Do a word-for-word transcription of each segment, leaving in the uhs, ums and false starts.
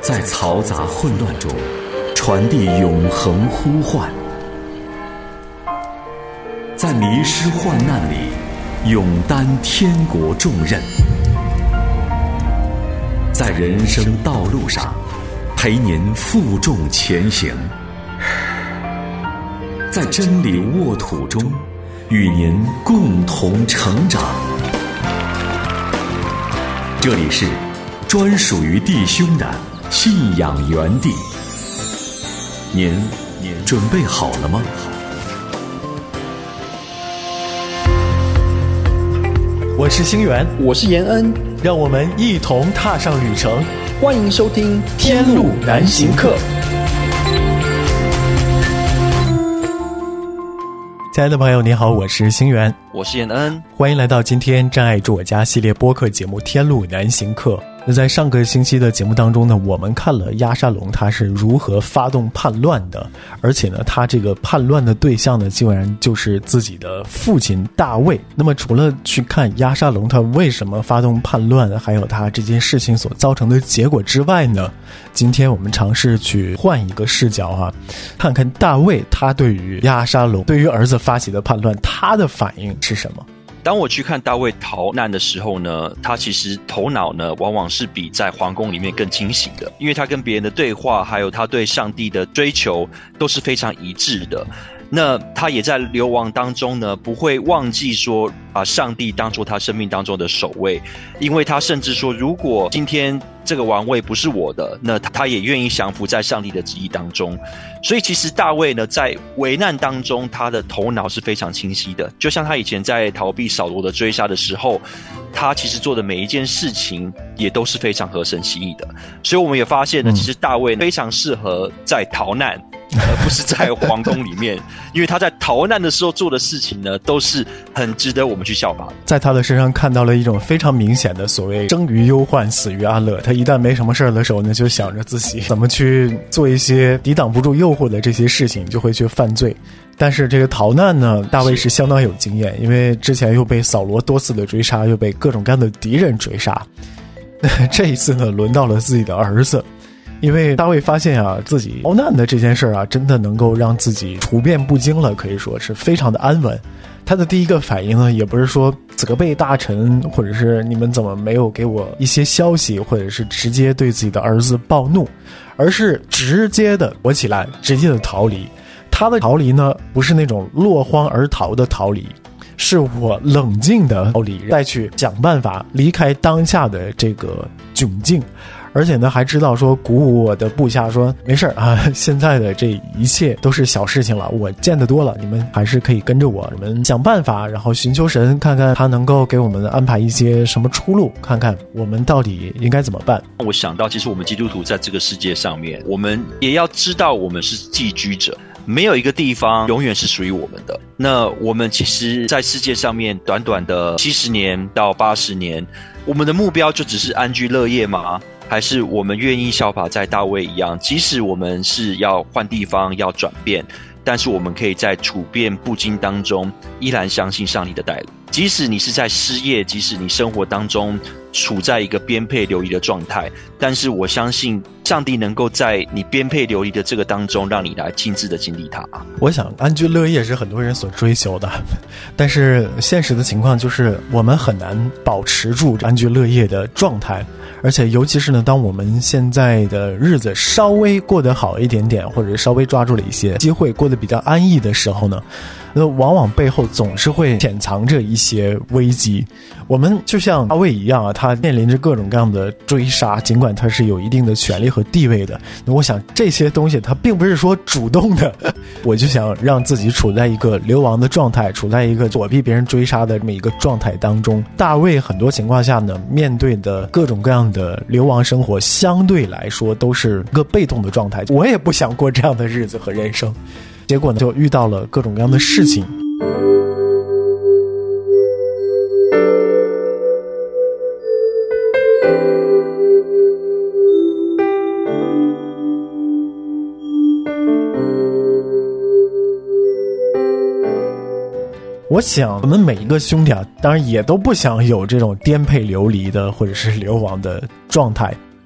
在嘈杂混乱中传递永恒呼唤，在迷失患难里勇担天国重任，在人生道路上陪您负重前行，在真理沃土中与您共同成长。这里是专属于弟兄的信仰园地，您您准备好了吗？ 我是星源， 我是延恩， 让我们一同踏上旅程。 欢迎收听《天路难行客》。 亲爱的朋友你好，我是星源， 我是延恩， 欢迎来到今天真爱住我家系列播客节目《天路难行客》。那在上个星期的节目当中呢，我们看了押沙龙他是如何发动叛乱的，而且呢他这个叛乱的对象呢基本上就是自己的父亲大卫。那么除了去看押沙龙他为什么发动叛乱，还有他这件事情所造成的结果之外呢，今天我们尝试去换一个视角啊，看看大卫他对于押沙龙对于儿子发起的叛乱他的反应是什么。 当我去看大卫逃难的时候呢，他其实头脑呢往往是比在皇宫里面更清醒的，因为他跟别人的对话还有他对上帝的追求都是非常一致的。那他也在流亡当中呢不会忘记说把上帝当作他生命当中的首位，因为他甚至说如果今天这个王位不是我的，那他也愿意降服在上帝的旨意当中。所以其实大卫呢在危难当中他的头脑是非常清晰的，就像他以前在逃避扫罗的追杀的时候，他其实做的每一件事情也都是非常合神心意的。所以我们也发现呢，其实大卫非常适合在逃难而不是在皇宫里面，因为他在逃难的时候做的事情呢都是很值得我们去效法的。 在他的身上看到了一种非常明显的所谓生于忧患死于安乐，他一旦没什么事儿的时候呢，就想着自己怎么去做一些抵挡不住诱惑的这些事情，就会去犯罪。但是这个逃难呢，大卫是相当有经验，因为之前又被扫罗多次的追杀，又被各种各样的敌人追杀。这一次呢轮到了自己的儿子，因为大卫发现啊，自己逃难的这件事啊，真的能够让自己处变不惊了，可以说是非常的安稳。他的第一个反应呢，也不是说责备大臣，或者是你们怎么没有给我一些消息，或者是直接对自己的儿子暴怒，而是直接的躲起来，直接的逃离。他的逃离呢，不是那种落荒而逃的逃离，是我冷静的逃离，再去想办法离开当下的这个窘境。而且呢还知道说鼓舞我的部下说没事啊，现在的这一切都是小事情了，我见得多了，你们还是可以跟着我，你们想办法，然后寻求神，看看他能够给我们安排一些什么出路，看看我们到底应该怎么办。 我想到其实我们基督徒在这个世界上面，我们也要知道我们是寄居者，没有一个地方永远是属于我们的。那我们其实在世界上面短短的七十年到八十年，我们的目标就只是安居乐业吗？还是我们愿意效法在大卫一样，即使我们是要换地方要转变，但是我们可以在处变不惊当中依然相信上帝的带领。即使你是在失业，即使你生活当中处在一个颠沛流离的状态，但是我相信上帝能够在你颠沛流离的这个当中让你来亲自的经历它。 我想安居乐业是很多人所追求的，但是现实的情况就是我们很难保持住安居乐业的状态。而且尤其是呢，当我们现在的日子稍微过得好一点点，或者稍微抓住了一些机会，过得比较安逸的时候呢，那往往背后总是会潜藏着一些危机。我们就像大卫一样啊，他面临着各种各样的追杀，尽管他是有一定的权力和地位的。那我想这些东西他并不是说主动的，我就想让自己处在一个流亡的状态，处在一个躲避别人追杀的这么一个状态当中。大卫很多情况下呢，面对的各种各样的流亡生活，相对来说都是一个被动的状态。我也不想过这样的日子和人生，结果呢就遇到了各种各样的事情。我想我们每一个兄弟啊，当然也都不想有这种颠沛流离的或者是流亡的状态。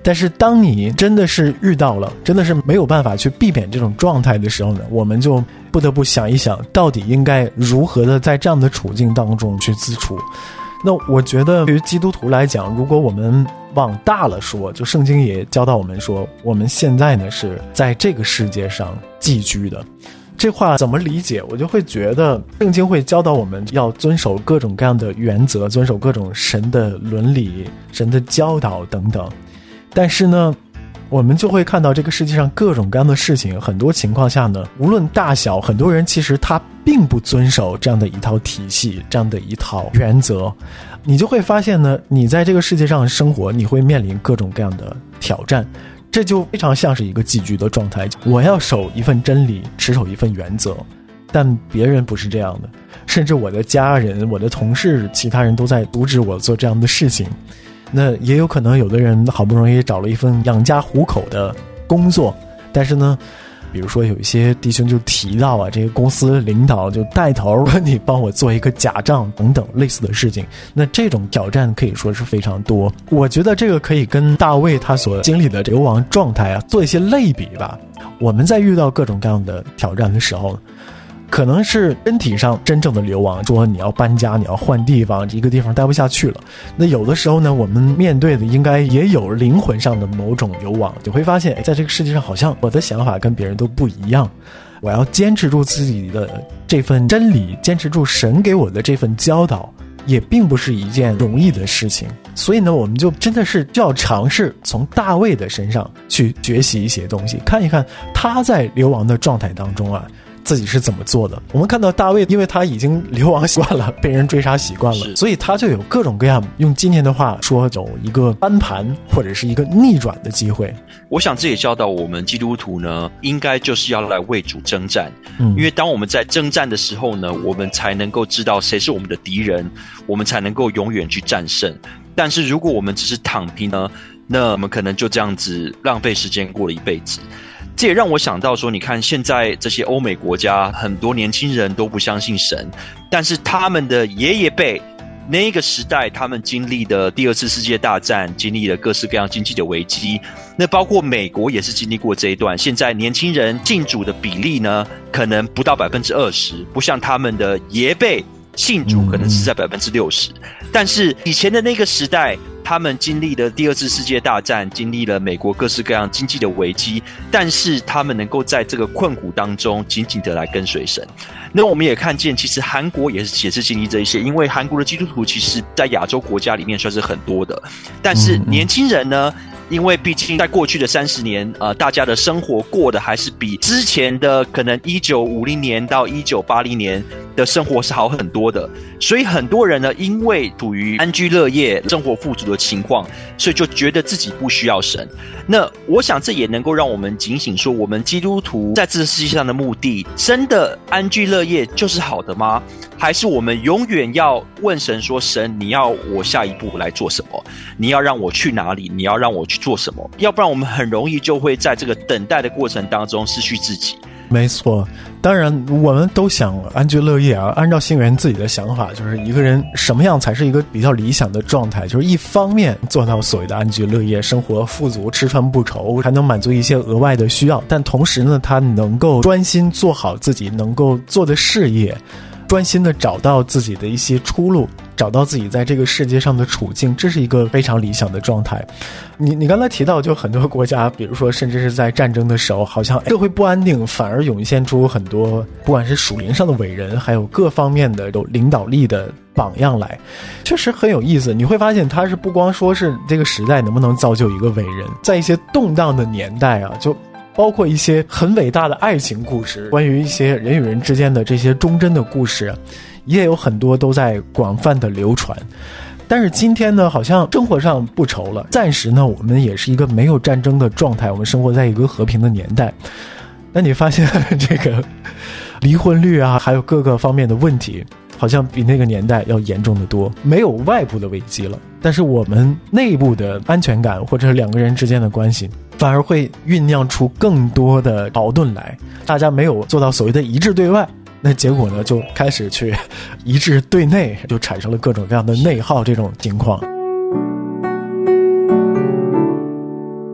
但是当你真的是遇到了，真的是没有办法去避免这种状态的时候呢，我们就不得不想一想，到底应该如何的在这样的处境当中去自处。那我觉得对于基督徒来讲，如果我们往大了说，就圣经也教导我们说，我们现在呢是在这个世界上寄居的。这话怎么理解？我就会觉得圣经会教导我们要遵守各种各样的原则，遵守各种神的伦理、神的教导等等。但是呢，我们就会看到这个世界上各种各样的事情，很多情况下呢，无论大小，很多人其实他并不遵守这样的一套体系，这样的一套原则。你就会发现呢，你在这个世界上生活，你会面临各种各样的挑战。这就非常像是一个寄居的状态，我要守一份真理，持守一份原则，但别人不是这样的，甚至我的家人、我的同事、其他人都在阻止我做这样的事情。那也有可能有的人好不容易找了一份养家糊口的工作，但是呢，比如说有一些弟兄就提到啊，这个公司领导就带头说你帮我做一个假账等等类似的事情，那这种挑战可以说是非常多。我觉得这个可以跟大卫他所经历的流亡状态啊做一些类比吧。我们在遇到各种各样的挑战的时候，可能是身体上真正的流亡，说你要搬家，你要换地方，一个地方待不下去了。那有的时候呢，我们面对的应该也有灵魂上的某种流亡，你会发现在这个世界上好像我的想法跟别人都不一样，我要坚持住自己的这份真理，坚持住神给我的这份教导，也并不是一件容易的事情。所以呢，我们就真的是要尝试从大卫的身上去学习一些东西，看一看他在流亡的状态当中啊自己是怎么做的。我们看到大卫，因为他已经流亡习惯了，被人追杀习惯了，所以他就有各种各样，用今天的话说，有一个翻盘或者是一个逆转的机会。 我想这也教导我们基督徒呢，应该就是要来为主征战。嗯，因为当我们在征战的时候呢，我们才能够知道谁是我们的敌人，我们才能够永远去战胜。但是如果我们只是躺平呢，那我们可能就这样子浪费时间过了一辈子。这也让我想到说，你看现在这些欧美国家，很多年轻人都不相信神，但是他们的爷爷辈那个时代，他们经历的第二次世界大战，经历了各式各样经济的危机，那包括美国也是经历过这一段。现在年轻人信主的比例呢，可能不到百分之二十，不像他们的爷辈信主可能是在百分之六十。但是以前的那个时代，他们经历了第二次世界大战，经历了美国各式各样经济的危机，但是他们能够在这个困苦当中紧紧的来跟随神。那我们也看见，其实韩国也是也是经历这一些，因为韩国的基督徒其实在亚洲国家里面算是很多的，但是年轻人呢，因为毕竟在过去的三十年，呃，大家的生活过得还是比之前的可能一九五零年到一九八零年的生活是好很多的，所以很多人呢，因为处于安居乐业、生活富足的情况，所以就觉得自己不需要神。那我想这也能够让我们警醒说，我们基督徒在这个世界上的目的，真的安居乐业就是好的吗？还是我们永远要问神说，神你要我下一步来做什么？你要让我去哪里？你要让我去做什么？要不然我们很容易就会在这个等待的过程当中失去自己。 没错，当然我们都想安居乐业啊。按照星源自己的想法，就是一个人什么样才是一个比较理想的状态，就是一方面做到所谓的安居乐业，生活富足，吃穿不愁，还能满足一些额外的需要，但同时呢，他能够专心做好自己能够做的事业，专心的找到自己的一些出路，找到自己在这个世界上的处境，这是一个非常理想的状态。你你刚才提到，就很多国家，比如说甚至是在战争的时候，好像社会不安定，反而涌现出很多不管是属灵上的伟人，还有各方面的有领导力的榜样来，确实很有意思。你会发现，它是不光说是这个时代能不能造就一个伟人，在一些动荡的年代啊，就包括一些很伟大的爱情故事，关于一些人与人之间的这些忠贞的故事，也有很多都在广泛的流传。但是今天呢，好像生活上不愁了，暂时呢，我们也是一个没有战争的状态，我们生活在一个和平的年代。那你发现这个离婚率啊，还有各个方面的问题，好像比那个年代要严重得多。没有外部的危机了，但是我们内部的安全感或者两个人之间的关系，反而会酝酿出更多的矛盾来。大家没有做到所谓的一致对外，那结果呢，就开始去一致对内，就产生了各种各样的内耗这种情况。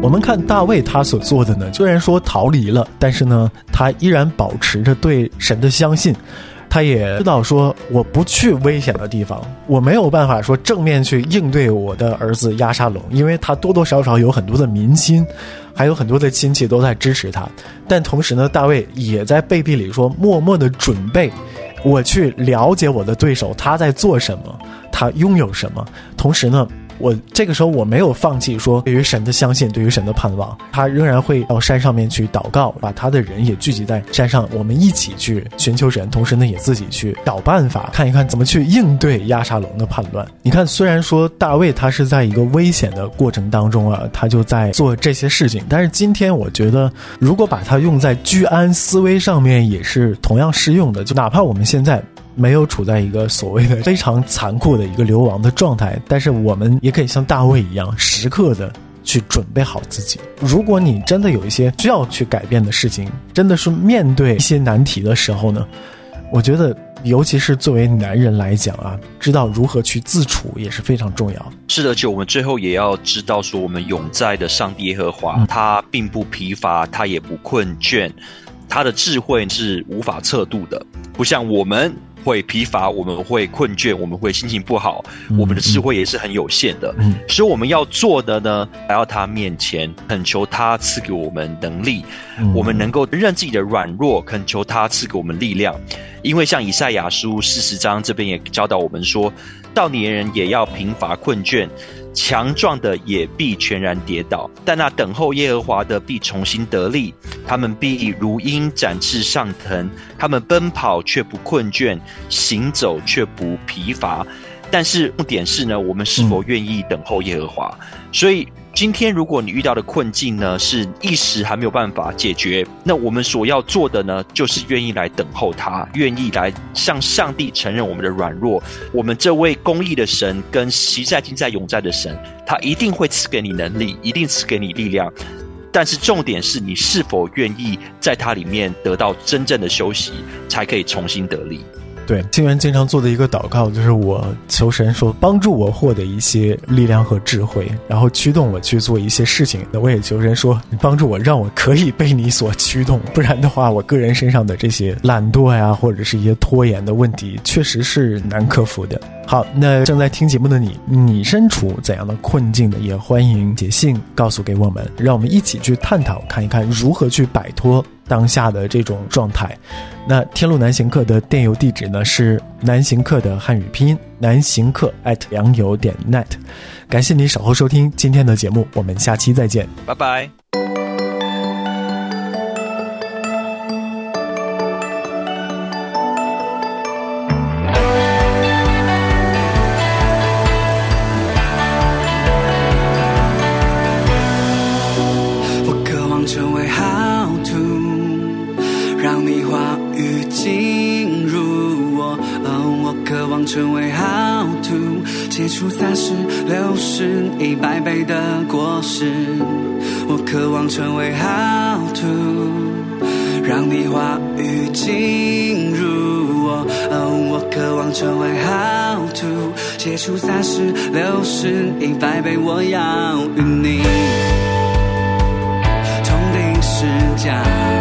我们看大卫他所做的呢，虽然说逃离了，但是呢他依然保持着对神的相信。他也知道说我不去危险的地方，我没有办法说正面去应对我的儿子押沙龙，因为他多多少少有很多的民心，还有很多的亲戚都在支持他。但同时呢，大卫也在背地里说默默的准备，我去了解我的对手他在做什么，他拥有什么。同时呢，我这个时候我没有放弃说对于神的相信，对于神的盼望，他仍然会到山上面去祷告，把他的人也聚集在山上，我们一起去寻求神，同时呢也自己去找办法，看一看怎么去应对押沙龙的叛乱。你看，虽然说大卫他是在一个危险的过程当中啊，他就在做这些事情，但是今天我觉得如果把它用在居安思危上面也是同样适用的，就哪怕我们现在没有处在一个所谓的非常残酷的一个流亡的状态，但是我们也可以像大卫一样时刻的去准备好自己。如果你真的有一些需要去改变的事情，真的是面对一些难题的时候呢，我觉得尤其是作为男人来讲啊，知道如何去自处也是非常重要。 是的，而且我们最后也要知道说，我们永在的上帝耶和华、嗯、他并不疲乏，他也不困倦，他的智慧是无法测度的，不像我们会疲乏，我们会困倦，我们会心情不好、嗯、我们的智慧也是很有限的、嗯、所以我们要做的呢，来到他面前恳求他赐给我们能力、嗯、我们能够认自己的软弱，恳求他赐给我们力量。因为像以赛亚书四十章这边也教导我们说，少年人也要疲乏困倦，强壮的也必全然跌倒，但那等候耶和华的必重新得力，他们必如鹰展翅上腾，他们奔跑却不困倦，行走却不疲乏。但是重点是呢，我们是否愿意等候耶和华、嗯、所以今天如果你遇到的困境呢是一时还没有办法解决，那我们所要做的呢，就是愿意来等候他，愿意来向上帝承认我们的软弱。我们这位公义的神跟昔在今在永在的神，他一定会赐给你能力，一定赐给你力量，但是重点是你是否愿意在他里面得到真正的休息，才可以重新得力。 对，清源经常做的一个祷告就是我求神说帮助我获得一些力量和智慧，然后驱动我去做一些事情。那我也求神说你帮助我，让我可以被你所驱动，不然的话我个人身上的这些懒惰呀，或者是一些拖延的问题确实是难克服的。好，那正在听节目的你，你身处怎样的困境呢？也欢迎写信告诉给我们，让我们一起去探讨，看一看如何去摆脱当下的这种状态。那天路南行客的电邮地址呢是南行客的汉语拼音南行客 at 良友点 net。 感谢你稍后收听今天的节目，我们下期再见， 拜拜。 成为好土，让你话语进入我、哦、我渴望成为好土，结出三十六十一百倍的果实。我渴望成为好土，让你话语进入我、哦、我渴望成为好土，结出三十六十一百倍。我要与你同定十架。